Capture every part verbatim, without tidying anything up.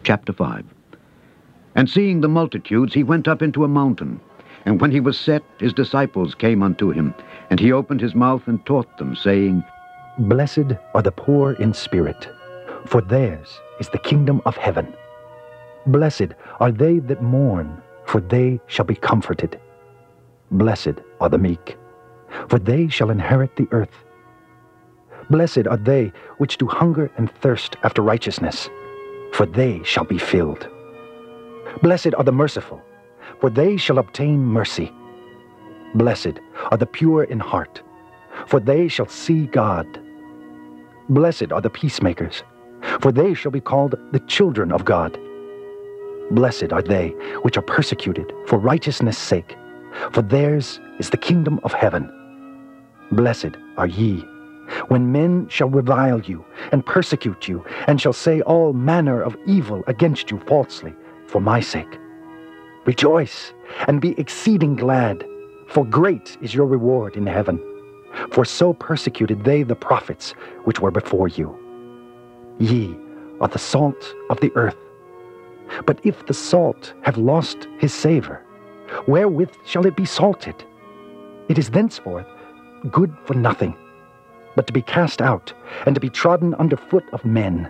Chapter five. And seeing the multitudes, he went up into a mountain. And when he was set, his disciples came unto him. And he opened his mouth and taught them, saying, Blessed are the poor in spirit, for theirs is the kingdom of heaven. Blessed are they that mourn, for they shall be comforted. Blessed are the meek, for they shall inherit the earth. Blessed are they which do hunger and thirst after righteousness, for they shall be filled. Blessed are the merciful, for they shall obtain mercy. Blessed are the pure in heart, for they shall see God. Blessed are the peacemakers, for they shall be called the children of God. Blessed are they which are persecuted for righteousness' sake, for theirs is the kingdom of heaven. Blessed are ye, when men shall revile you, and persecute you, and shall say all manner of evil against you falsely, for my sake. Rejoice, and be exceeding glad, for great is your reward in heaven. For so persecuted they the prophets which were before you. Ye are the salt of the earth. But if the salt have lost his savor, wherewith shall it be salted? It is thenceforth good for nothing, but to be cast out, and to be trodden under foot of men.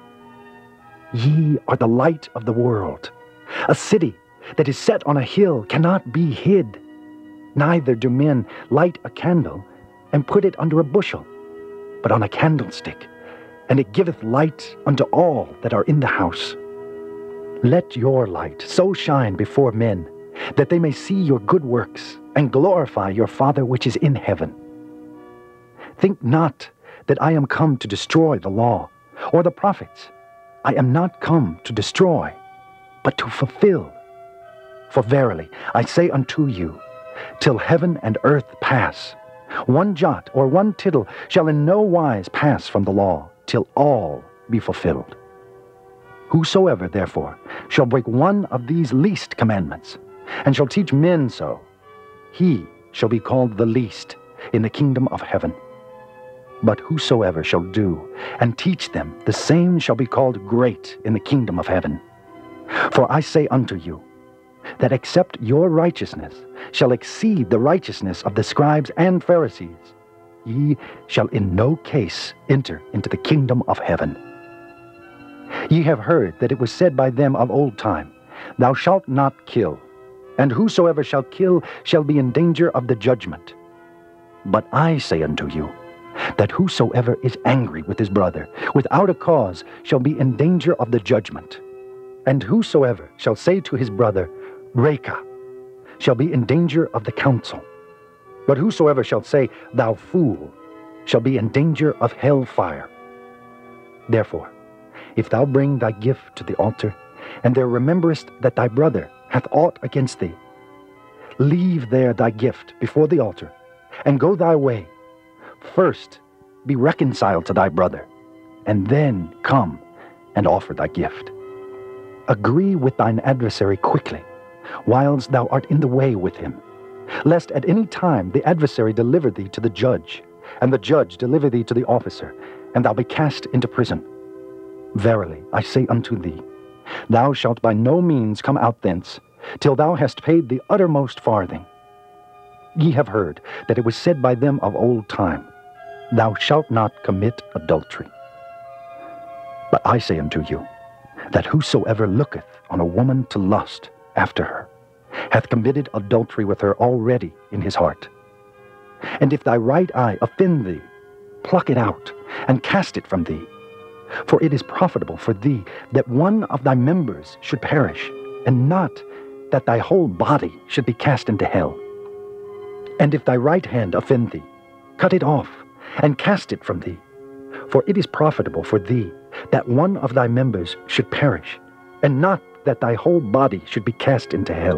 Ye are the light of the world. A city that is set on a hill cannot be hid. Neither do men light a candle and put it under a bushel, but on a candlestick, and it giveth light unto all that are in the house. Let your light so shine before men, that they may see your good works, and glorify your Father which is in heaven. Think not that I am come to destroy the law, or the prophets. I am not come to destroy, but to fulfill. For verily I say unto you, till heaven and earth pass, one jot or one tittle shall in no wise pass from the law, till all be fulfilled. Whosoever, therefore, shall break one of these least commandments, and shall teach men so, he shall be called the least in the kingdom of heaven. But whosoever shall do and teach them, the same shall be called great in the kingdom of heaven. For I say unto you, that except your righteousness shall exceed the righteousness of the scribes and Pharisees, ye shall in no case enter into the kingdom of heaven. Ye have heard that it was said by them of old time, Thou shalt not kill, and whosoever shall kill shall be in danger of the judgment. But I say unto you, that whosoever is angry with his brother without a cause shall be in danger of the judgment. And whosoever shall say to his brother, Reka, shall be in danger of the council. But whosoever shall say, Thou fool, shall be in danger of hell fire. Therefore, if thou bring thy gift to the altar, and there rememberest that thy brother hath aught against thee, leave there thy gift before the altar, and go thy way. First be reconciled to thy brother, and then come and offer thy gift. Agree with thine adversary quickly, whiles thou art in the way with him, lest at any time the adversary deliver thee to the judge, and the judge deliver thee to the officer, and thou be cast into prison. Verily, I say unto thee, thou shalt by no means come out thence, till thou hast paid the uttermost farthing. Ye have heard that it was said by them of old time, Thou shalt not commit adultery. But I say unto you, that whosoever looketh on a woman to lust after her, hath committed adultery with her already in his heart. And if thy right eye offend thee, pluck it out, and cast it from thee. For it is profitable for thee that one of thy members should perish, and not that thy whole body should be cast into hell. And if thy right hand offend thee, cut it off, and cast it from thee. For it is profitable for thee that one of thy members should perish, and not that thy whole body should be cast into hell.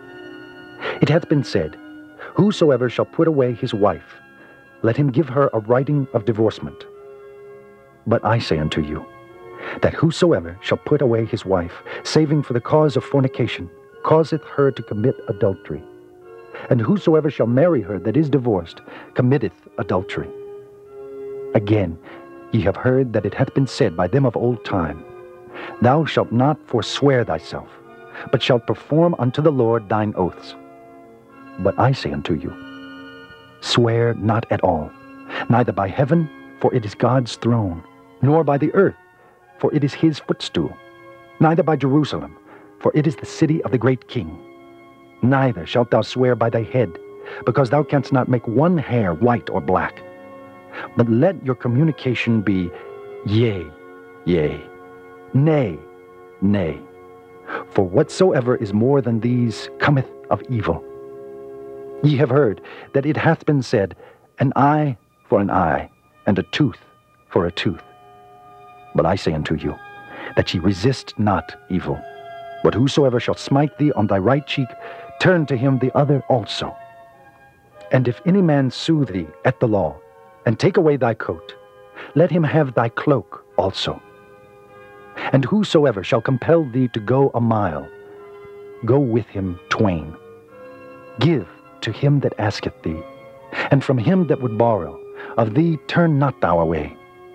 It hath been said, Whosoever shall put away his wife, let him give her a writing of divorcement. But I say unto you, that whosoever shall put away his wife, saving for the cause of fornication, causeth her to commit adultery. And whosoever shall marry her that is divorced, committeth adultery. Again, ye have heard that it hath been said by them of old time, Thou shalt not forswear thyself, but shalt perform unto the Lord thine oaths. But I say unto you, swear not at all, neither by heaven, for it is God's throne, nor by the earth, for it is his footstool, neither by Jerusalem, for it is the city of the great King. Neither shalt thou swear by thy head, because thou canst not make one hair white or black. But let your communication be yea, yea, nay, nay. For whatsoever is more than these cometh of evil. Ye have heard that it hath been said, an eye for an eye, and a tooth for a tooth. But I say unto you, that ye resist not evil. But whosoever shall smite thee on thy right cheek, turn to him the other also. And if any man sue thee at the law, and take away thy coat, let him have thy cloak also. And whosoever shall compel thee to go a mile, go with him twain. Give to him that asketh thee, and from him that would borrow, of thee turn not thou away.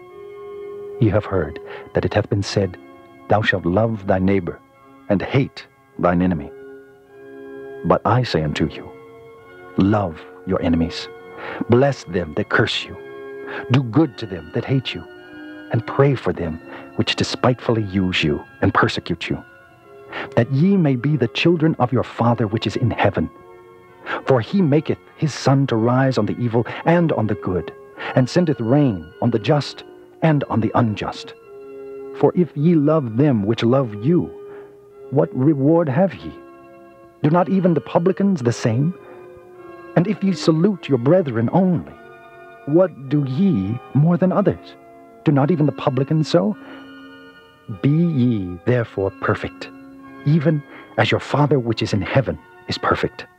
Ye have heard that it hath been said, Thou shalt love thy neighbor, and hate thine enemy. But I say unto you, love your enemies, bless them that curse you, do good to them that hate you, and pray for them which despitefully use you and persecute you, that ye may be the children of your Father which is in heaven. For he maketh his sun to rise on the evil and on the good, and sendeth rain on the just and on the unjust. For if ye love them which love you, what reward have ye? Do not even the publicans the same? And if ye salute your brethren only, what do ye more than others? Do not even the publicans so? Be ye therefore perfect, even as your Father which is in heaven is perfect.